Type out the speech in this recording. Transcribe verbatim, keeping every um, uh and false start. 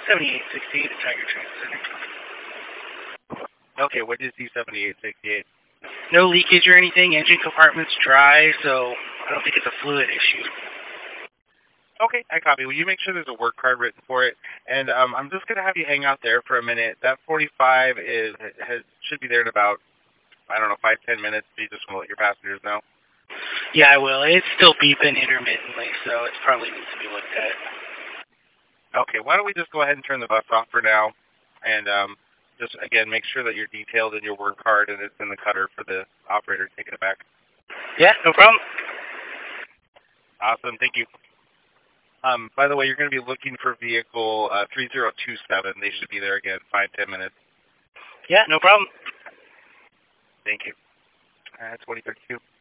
seventy-eight sixty-eight, Tiger Transit. Okay, what is D seventy-eight sixty-eight? No leakage or anything. Engine compartment's dry, so I don't think it's a fluid issue. Okay, I copy. Will you make sure there's a work card written for it? And um, I'm just going to have you hang out there for a minute. That forty-five is has, should be there in about, I don't know, five, ten minutes. So you just want to let your passengers know? Yeah, I will. It's still beeping intermittently, so it probably needs to be looked at. Okay, why don't we just go ahead and turn the bus off for now? And um, just, again, make sure that you're detailed in your work card and it's in the cutter for the operator taking it back. Yeah, no problem. Awesome, thank you. Um, by the way, you're going to be looking for vehicle uh, three zero two seven. They should be there again, five, ten minutes. Yeah, no problem. Thank you. Uh, twenty thirty-two.